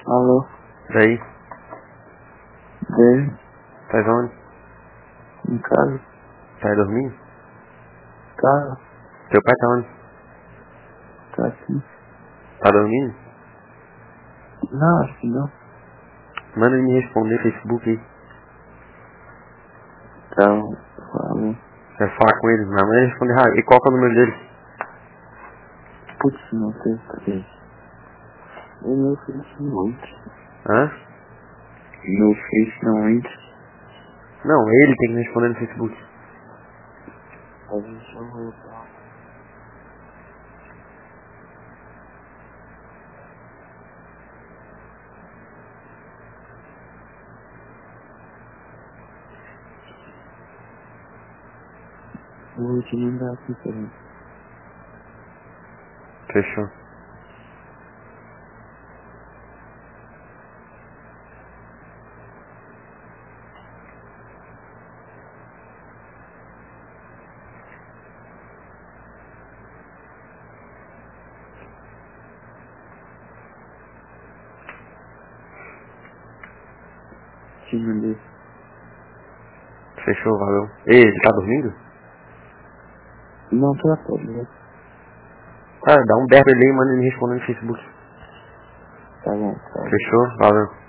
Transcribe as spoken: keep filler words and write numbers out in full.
Alô? E aí? Bem, Tá onde? em casa? Tá dormindo? Tá, Teu pai tá onde? tá aqui. Tá dormindo? Não, acho que não. Manda ele me responder no Facebook aí. Então, falou. Quer falar com ele? Não, manda ele responder rápido. E qual que é o número dele? Putz, não sei também. O meu Face não entra. Hã? Meu Face não entra. Não, ele tem que me responder no Facebook. A gente não vai voltar. Eu vou te mandar aqui também. Fechou. Te mandei. Fechou, valeu. Ei, ele tá dormindo? Não, tô até, né? Ah, dá um berro ele aí e manda ele me responder no Facebook. Tá bom, tá bom. Fechou? Valeu.